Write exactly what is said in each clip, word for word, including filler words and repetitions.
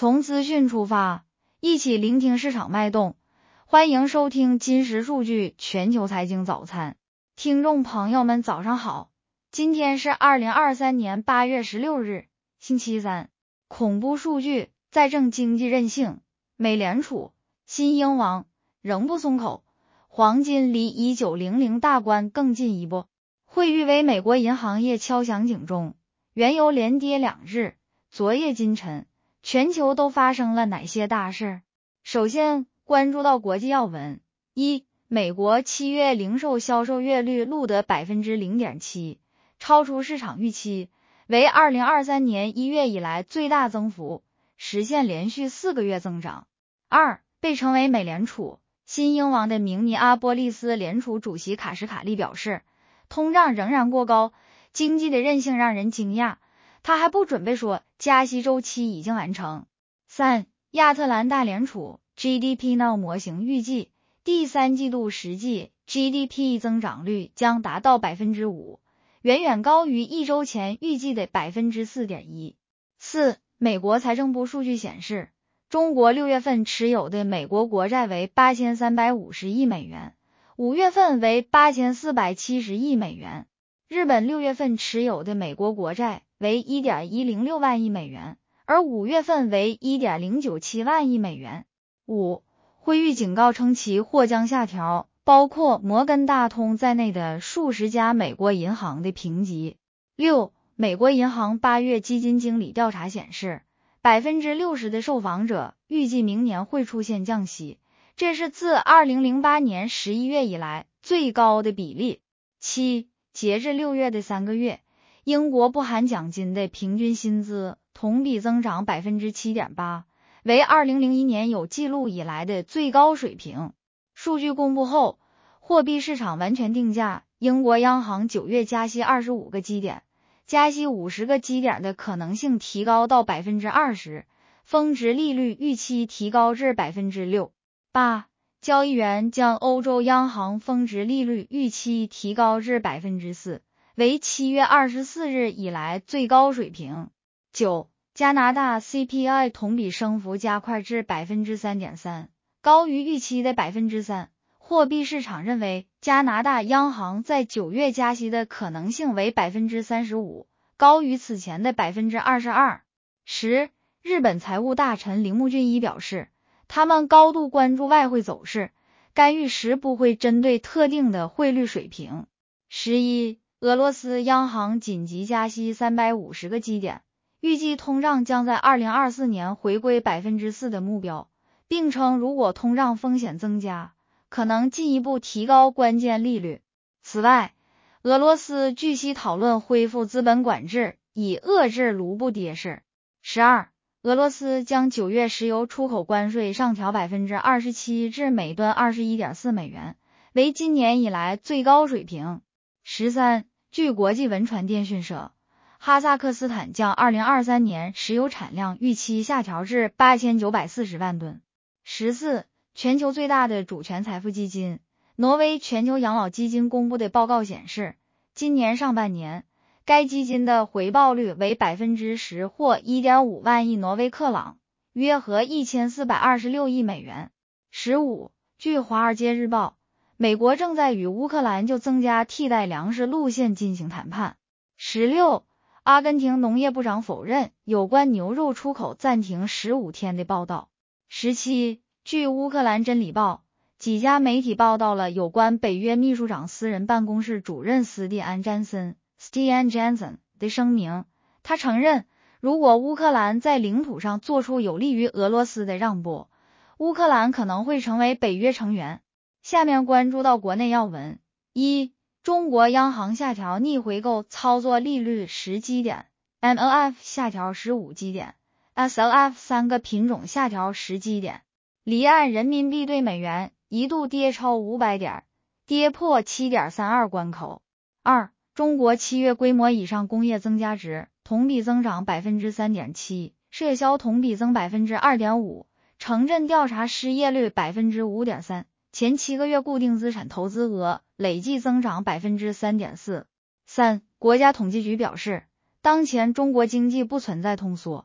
从资讯出发，一起聆听市场脉动。欢迎收听金石数据全球财经早餐。听众朋友们早上好，今天是二零二三年八月十六日，星期三。恐怖数据再证经济韧性，美联储新英王仍不松口，黄金离一九零零大关更进一步。汇率为美国银行业敲响警钟，原油连跌两日，昨夜今晨，全球都发生了哪些大事？首先关注到国际要闻。一、美国七月零售销售月率录得 百分之零点七， 超出市场预期，为二零二三年一月以来最大增幅，实现连续四个月增长。二、被称为美联储新英王的明尼阿波利斯联储主席卡什卡利表示，通胀仍然过高，经济的韧性让人惊讶，他还不准备说加息周期已经完成。三、亚特兰大联储 G D P Now 模型预计第三季度实际 G D P 增长率将达到 百分之五， 远远高于一周前预计的 百分之四点一。四、美国财政部数据显示，中国六月份持有的美国国债为八千三百五十亿美元，五月份为八千四百七十亿美元。日本六月份持有的美国国债为 一点一零六万亿美元，而五月份为 一点零九七万亿美元。五、汇率警告称其或将下调包括摩根大通在内的数十家美国银行的评级。六、美国银行八月基金经理调查显示， 百分之六十 的受访者预计明年会出现降息，这是自二零零八年十一月以来最高的比例。七、截至六月的三个月，英国不含奖金的平均薪资同比增长 百分之七点八， 为二零零一年有记录以来的最高水平。数据公布后，货币市场完全定价英国央行九月加息二十五个基点，加息五十个基点的可能性提高到 百分之二十， 峰值利率预期提高至 百分之六。八、交易员将欧洲央行峰值利率预期提高至 百分之四， 为七月二十四日以来最高水平。九、加拿大 C P I 同比升幅加快至 百分之三点三， 高于预期的 百分之三。货币市场认为加拿大央行在九月加息的可能性为 百分之三十五， 高于此前的 百分之二十二。十、日本财务大臣铃木俊一表示，他们高度关注外汇走势，干预时不会针对特定的汇率水平。十一、俄罗斯央行紧急加息三百五十个基点，预计通胀将在二零二四年回归 百分之四 的目标，并称如果通胀风险增加，可能进一步提高关键利率。此外，俄罗斯据悉讨论恢复资本管制，以遏制卢布跌势。十二、俄罗斯将九月石油出口关税上调 百分之二十七 至每吨 二十一点四 美元，为今年以来最高水平。十三、据国际文传电讯社，哈萨克斯坦将二零二三年石油产量预期下调至八千九百四十万吨。十四、全球最大的主权财富基金挪威全球养老基金公布的报告显示，今年上半年该基金的回报率为 百分之十 或 一点五万亿挪威克朗，约合一千四百二十六亿美元。十五、据华尔街日报，美国正在与乌克兰就增加替代粮食路线进行谈判。十六、阿根廷农业部长否认有关牛肉出口暂停十五天的报道。十七、据乌克兰真理报，几家媒体报道了有关北约秘书长私人办公室主任斯蒂安·詹森 （Stian Jansen） 的声明。他承认，如果乌克兰在领土上做出有利于俄罗斯的让步，乌克兰可能会成为北约成员。下面关注到国内要闻。一、中国央行下调逆回购操作利率十基点 ，M L F 下调十五基点 ，S L F 三个品种下调十基点。离岸人民币对美元一度跌超五百点，跌破 七点三二 关口。二、中国七月规模以上工业增加值同比增长 百分之三点七， 社销同比增 百分之二点五， 城镇调查失业率 百分之五点三， 前七个月固定资产投资额累计增长 百分之三点四。三、国家统计局表示，当前中国经济不存在通缩，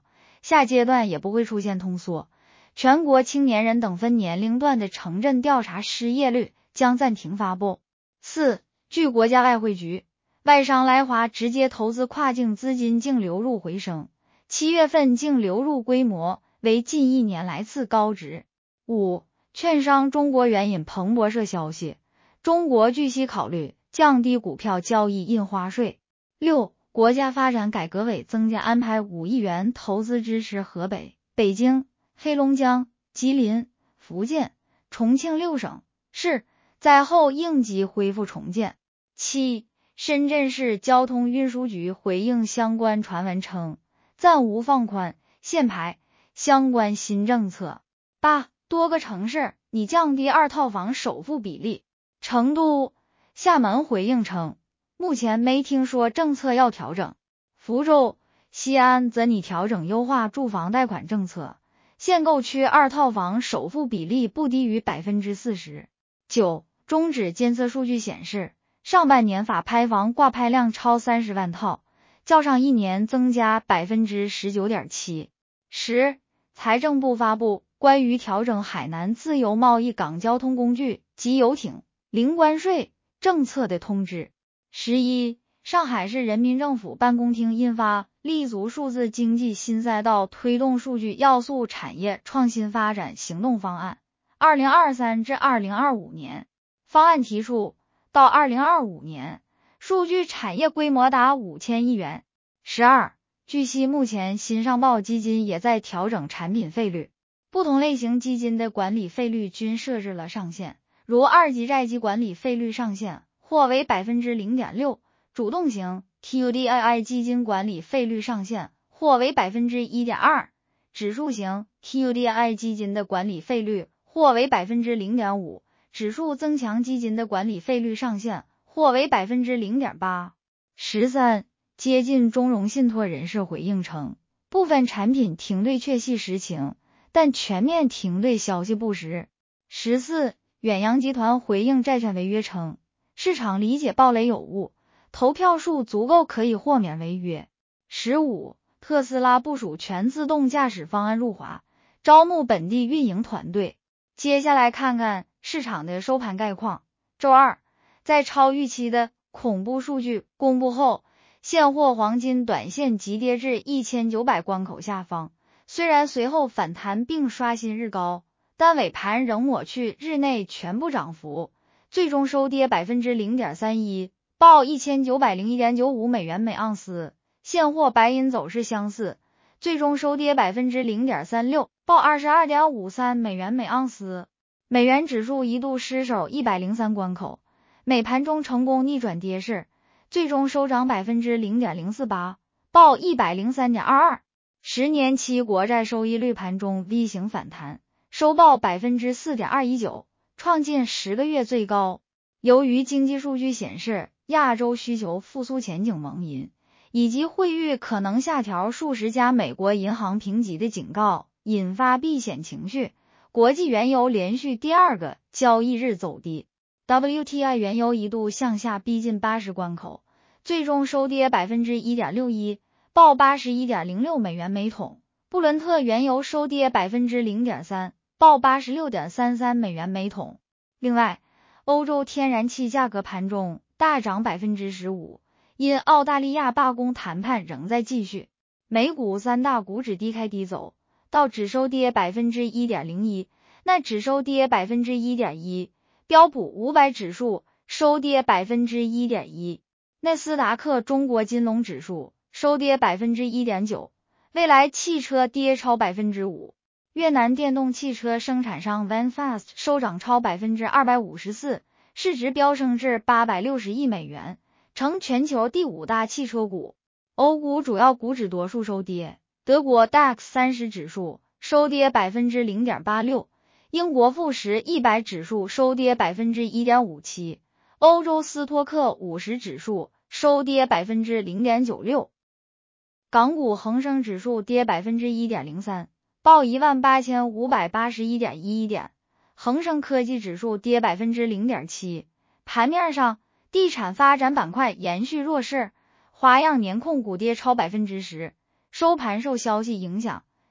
下阶段也不会出现通缩。全国青年人等分年龄段的城镇调查失业率将暂停发布。四、据国家外汇局，外商来华直接投资跨境资金净流入回升，七月份净流入规模为近一年来次高值。五、券商中国援引彭博社消息，中国据悉考虑降低股票交易印花税。六、国家发展改革委增加安排五亿元投资支持河北、北京、黑龙江、吉林、福建、重庆六省市灾后应急恢复重建。七、深圳市交通运输局回应相关传闻称，暂无放宽限牌相关新政策。八、多个城市拟降低二套房首付比例。成都、厦门回应称，目前没听说政策要调整。福州、西安则拟调整优化住房贷款政策，限购区二套房首付比例不低于 百分之四十。九、中指监测数据显示，上半年法拍房挂拍量超三十万套，较上一年增加 百分之十九点七。十、财政部发布关于调整海南自由贸易港交通工具及游艇零关税政策的通知。十一、上海市人民政府办公厅印发《立足数字经济新赛道推动数据要素产业创新发展行动方案》二零二三至二零二五年。方案提出，到二零二五年，数据产业规模达五千亿元。十二、据悉，目前新上报基金也在调整产品费率，不同类型基金的管理费率均设置了上限，如二级债基管理费率上限或为 百分之零点六， 主动型 T U D I I 基金管理费率上限或为 百分之一点二， 指数型 T U D I I 基金的管理费率或为 百分之零点五， 指数增强基金的管理费率上限或为 百分之零点八。 十三、接近中融信托人士回应称，部分产品停兑确系实情，但全面停兑消息不实。十四、远洋集团回应债券违约称，市场理解暴雷有误，投票数足够可以豁免违约。十五、特斯拉部署全自动驾驶方案入华，招募本地运营团队。接下来看看市场的收盘概况。周二，在超预期的恐怖数据公布后，现货黄金短线急跌至一千九百关口下方，虽然随后反弹并刷新日高，但尾盘仍抹去日内全部涨幅，最终收跌 百分之零点三一， 报 一千九百零一点九五美元每盎司。现货白银走势相似，最终收跌 百分之零点三六， 报 二十二点五三美元每盎司。美元指数一度失守一百零三关口，美盘中成功逆转跌势，最终收涨 百分之零点零四八， 报 一百零三点二二。十年期国债收益率盘中 V 型反弹，收报 百分之四点二一九， 创近十个月最高。由于经济数据显示亚洲需求复苏前景蒙阴，以及汇率可能下调数十家美国银行评级的警告，引发避险情绪，国际原油连续第二个交易日走低， W T I 原油一度向下逼近八十关口，最终收跌 百分之一点六一， 报 八十一点零六美元每桶。布伦特原油收跌 百分之零点三， 报 八十六点三三美元每桶。另外，欧洲天然气价格盘中大涨 百分之十五， 因澳大利亚罢工谈判仍在继续。美股三大股指低开低走，道指收跌 百分之一点零一， 纳指收跌 百分之一点一， 标普五百指数收跌 百分之一点一， 纳斯达克中国金龙指数收跌 百分之一点九， 蔚来汽车跌超 百分之五。 越南电动汽车生产商 VinFast 收涨超 百分之二百五十四， 市值飙升至八百六十亿美元，成全球第五大汽车股。欧股主要股指多数收跌，德国 D A X 三十指数收跌 百分之零点八六， 英国富时一百指数收跌 百分之一点五七， 欧洲斯托克五十指数收跌 百分之零点九六。 港股恒生指数跌 百分之一点零三， 报 一万八千五百八十一点一一 点，恒生科技指数跌 百分之零点七。 盘面上，地产发展板块延续弱势，华阳年控股跌超 百分之十， 收盘受消息影响，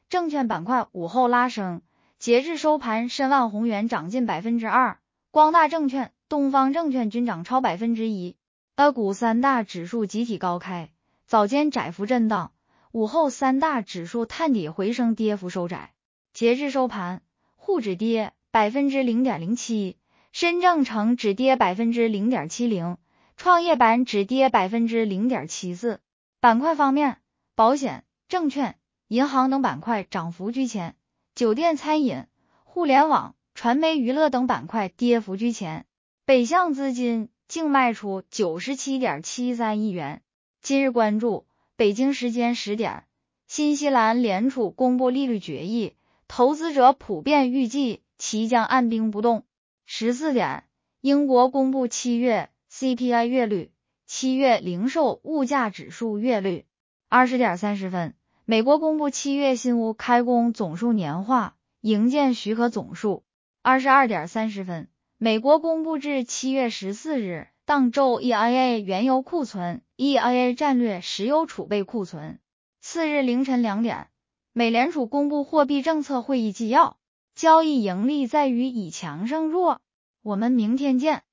证券板块午后拉升，截至收盘，申万宏源涨近百分之二，光大证券、东方证券均涨超百分之一。A 股三大指数集体高开，早间窄幅震荡，午后三大指数探底回升，跌幅收窄。截至收盘，沪指跌百分之零点零七，深证成指跌百分之零点七零，创业板指跌百分之零点七四。板块方面，保险、证券、银行等板块涨幅居前，酒店、餐饮、互联网、传媒娱乐等板块跌幅居前。北向资金净卖出 九十七点七三亿元。今日关注，北京时间十点，新西兰联储公布利率决议，投资者普遍预计其将按兵不动。十四点，英国公布七月 C P I 月率，七月零售物价指数月率。二十点三十分，美国公布七月新屋开工总数年化，营建许可总数。二十二点三十分，美国公布至七月十四日当周 E I A 原油库存、E I A 战略石油储备库存。次日凌晨两点，美联储公布货币政策会议纪要，交易盈利在于以强胜弱。我们明天见。